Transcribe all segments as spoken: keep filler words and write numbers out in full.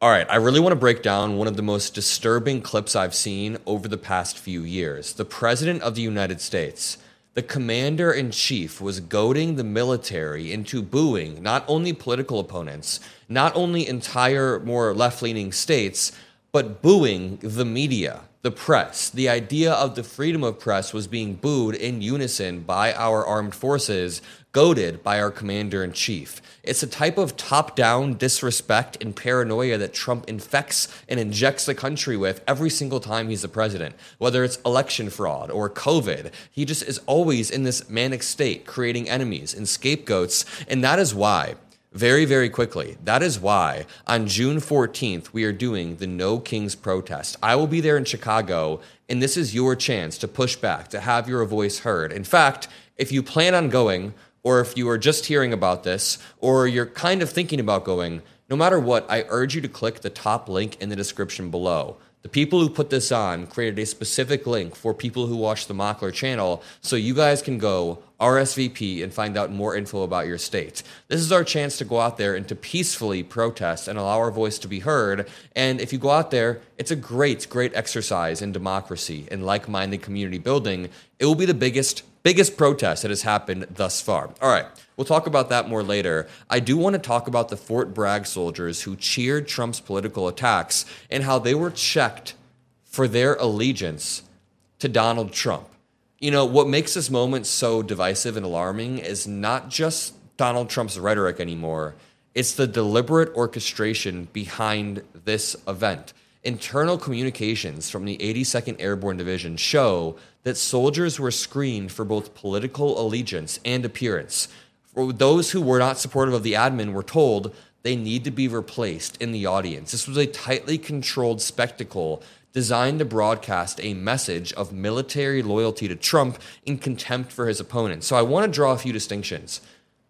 All right, I really want to break down one of the most disturbing clips I've seen over the past few years. The President of the United States, the Commander-in-Chief, was goading the military into booing not only political opponents, not only entire more left-leaning states, but booing the media, the press. The idea of the freedom of press was being booed in unison by our armed forces, goaded by our commander-in-chief. It's a type of top-down disrespect and paranoia that Trump infects and injects the country with every single time he's the president. Whether it's election fraud or COVID, he just is always in this manic state, creating enemies and scapegoats, and that is why, very, very quickly, that is why on June fourteenth, we are doing the No Kings protest. I will be there in Chicago, and this is your chance to push back, to have your voice heard. In fact, if you plan on going, or if you are just hearing about this, or you're kind of thinking about going, no matter what, I urge you to click the top link in the description below. The people who put this on created a specific link for people who watch the Mockler channel, so you guys can go R S V P and find out more info about your state. This is our chance to go out there and to peacefully protest and allow our voice to be heard. And if you go out there, it's a great, great exercise in democracy and like-minded community building. It will be the biggest, biggest protest that has happened thus far. All right, we'll talk about that more later. I do want to talk about the Fort Bragg soldiers who cheered Trump's political attacks and how they were checked for their allegiance to Donald Trump. You know, what makes this moment so divisive and alarming is not just Donald Trump's rhetoric anymore. It's the deliberate orchestration behind this event. Internal communications from the eighty-second Airborne Division show that soldiers were screened for both political allegiance and appearance. For those who were not supportive of the admin were told they need to be replaced in the audience. This was a tightly controlled spectacle designed to broadcast a message of military loyalty to Trump in contempt for his opponents. So I want to draw a few distinctions.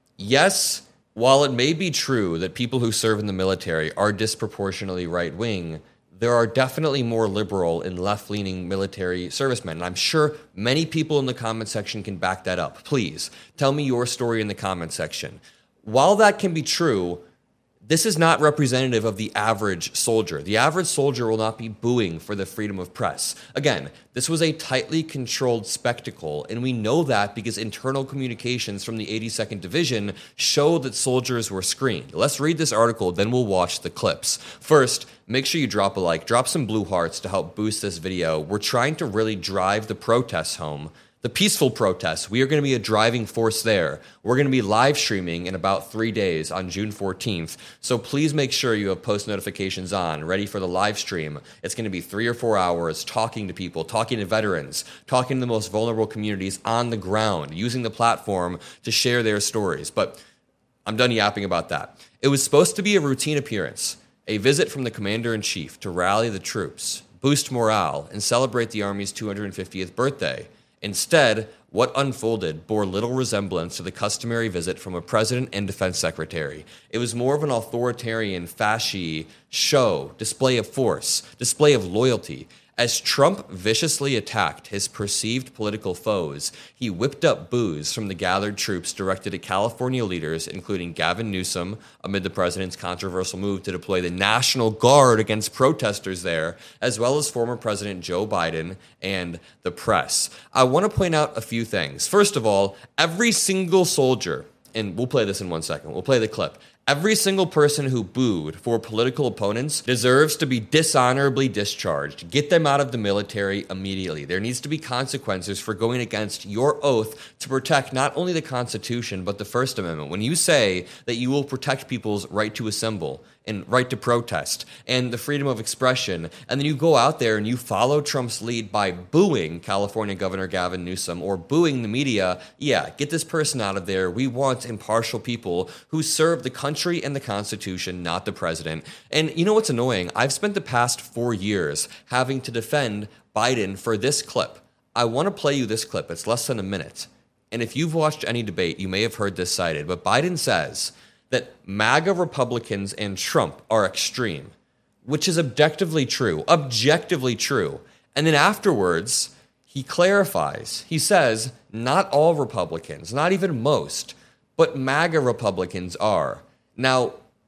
Yes, while it may be true that people who serve in the military are disproportionately right-wing, there are definitely more liberal and left-leaning military servicemen. And I'm sure many people in the comment section can back that up. Please, tell me your story in the comment section. While that can be true, this is not representative of the average soldier. The average soldier will not be booing for the freedom of press. Again, this was a tightly controlled spectacle, and we know that because internal communications from the eighty-second Division show that soldiers were screened. Let's read this article, then we'll watch the clips. First, make sure you drop a like, drop some blue hearts to help boost this video. We're trying to really drive the protests home. The peaceful protests, we are going to be a driving force there. We're going to be live streaming in about three days on June fourteenth. So please make sure you have post notifications on, ready for the live stream. It's going to be three or four hours talking to people, talking to veterans, talking to the most vulnerable communities on the ground, using the platform to share their stories. But I'm done yapping about that. It was supposed to be a routine appearance, a visit from the Commander-in-Chief to rally the troops, boost morale, and celebrate the Army's two hundred fiftieth birthday. Instead, what unfolded bore little resemblance to the customary visit from a president and defense secretary. It was more of an authoritarian, fasci show, display of force, display of loyalty. As Trump viciously attacked his perceived political foes, he whipped up boos from the gathered troops directed at California leaders, including Gavin Newsom, amid the president's controversial move to deploy the National Guard against protesters there, as well as former President Joe Biden and the press. I want to point out a few things. First of all, every single soldier, and we'll play this in one second, we'll play the clip. Every single person who booed for political opponents deserves to be dishonorably discharged. Get them out of the military immediately. There needs to be consequences for going against your oath to protect not only the Constitution, but the First Amendment. When you say that you will protect people's right to assemble and right to protest and the freedom of expression, and then you go out there and you follow Trump's lead by booing California Governor Gavin Newsom or booing the media, yeah, get this person out of there. We want impartial people who serve the country and the Constitution, not the president. And you know what's annoying? I've spent the past four years having to defend Biden for this clip. I want to play you this clip. It's less than a minute. And if you've watched any debate, you may have heard this cited, but Biden says that MAGA Republicans and Trump are extreme, which is objectively true, objectively true. And then afterwards, he clarifies. He says, not all Republicans, not even most, but MAGA Republicans are. Now,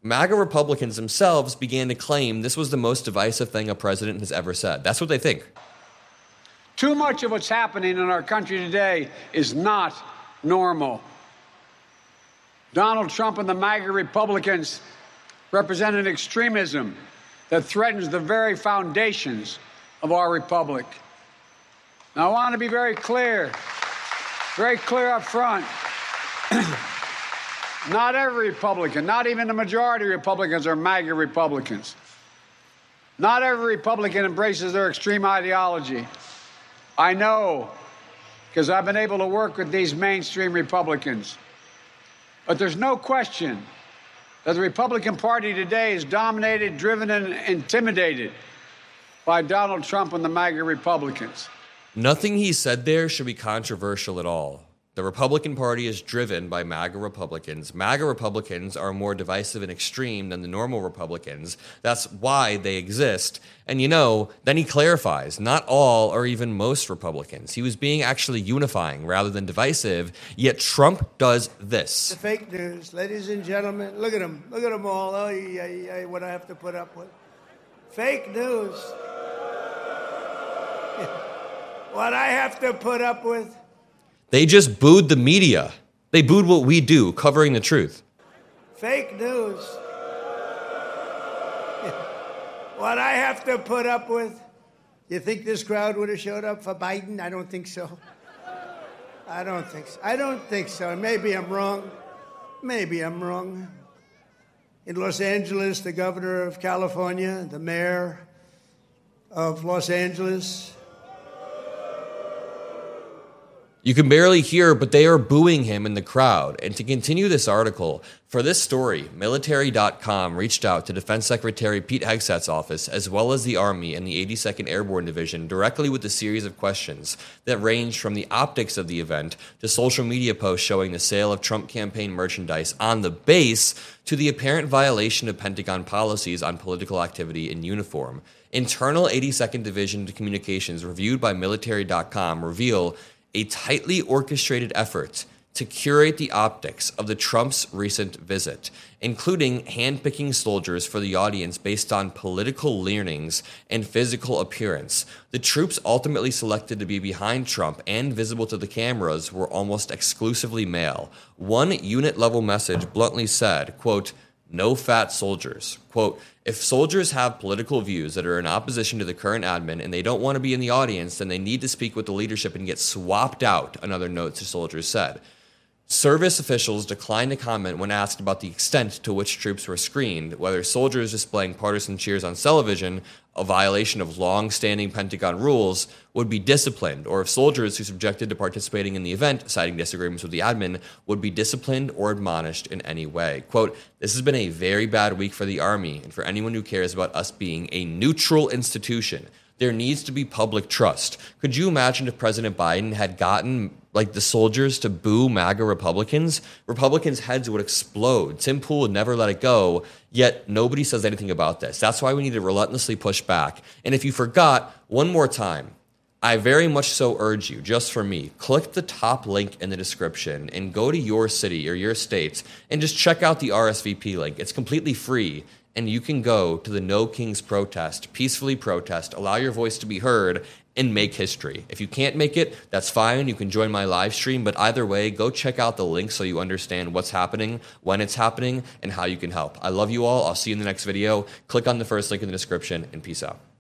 MAGA Republicans themselves began to claim this was the most divisive thing a president has ever said. That's what they think. Too much of what's happening in our country today is not normal. Donald Trump and the MAGA Republicans represent an extremism that threatens the very foundations of our republic. Now, I want to be very clear, very clear up front. Not every Republican, not even the majority of Republicans are MAGA Republicans. Not every Republican embraces their extreme ideology. I know, because I've been able to work with these mainstream Republicans. But there's no question that the Republican Party today is dominated, driven, and intimidated by Donald Trump and the MAGA Republicans. Nothing he said there should be controversial at all. The Republican Party is driven by MAGA Republicans. MAGA Republicans are more divisive and extreme than the normal Republicans. That's why they exist. And you know, then he clarifies, not all or even most Republicans. He was being actually unifying rather than divisive, yet Trump does this. The fake news, ladies and gentlemen, look at them. Look at them all. Oh, yeah, yeah, what I have to put up with. Fake news. What I have to put up with. They just booed the media. They booed what we do, covering the truth. Fake news. What I have to put up with. You think this crowd would have showed up for Biden? I don't think so. I don't think so. I don't think so. Maybe I'm wrong. Maybe I'm wrong. In Los Angeles, the governor of California, the mayor of Los Angeles. You can barely hear, but they are booing him in the crowd. And to continue this article, for this story, military dot com reached out to Defense Secretary Pete Hegseth's office, as well as the Army and the eighty-second Airborne Division, directly with a series of questions that ranged from the optics of the event to social media posts showing the sale of Trump campaign merchandise on the base to the apparent violation of Pentagon policies on political activity in uniform. Internal eighty-second Division communications reviewed by military dot com reveal a tightly orchestrated effort to curate the optics of the Trump's recent visit, including handpicking soldiers for the audience based on political leanings and physical appearance. The troops ultimately selected to be behind Trump and visible to the cameras were almost exclusively male. One unit-level message bluntly said, quote, "No fat soldiers." Quote, "If soldiers have political views that are in opposition to the current admin and they don't want to be in the audience, then they need to speak with the leadership and get swapped out," another note to soldiers said. Service officials declined to comment when asked about the extent to which troops were screened, whether soldiers displaying partisan cheers on television, a violation of long-standing Pentagon rules, would be disciplined, or if soldiers who subjected to participating in the event, citing disagreements with the admin, would be disciplined or admonished in any way. Quote, "This has been a very bad week for the Army and for anyone who cares about us being a neutral institution. There needs to be public trust." Could you imagine if President Biden had gotten like the soldiers to boo MAGA Republicans? Republicans' heads would explode. Tim Pool would never let it go, yet nobody says anything about this. That's why we need to relentlessly push back. And if you forgot, one more time, I very much so urge you, just for me, click the top link in the description and go to your city or your state and just check out the R S V P link. It's completely free. And you can go to the No Kings protest, peacefully protest, allow your voice to be heard, and make history. If you can't make it, that's fine. You can join my live stream. But either way, go check out the link so you understand what's happening, when it's happening, and how you can help. I love you all. I'll see you in the next video. Click on the first link in the description, and peace out.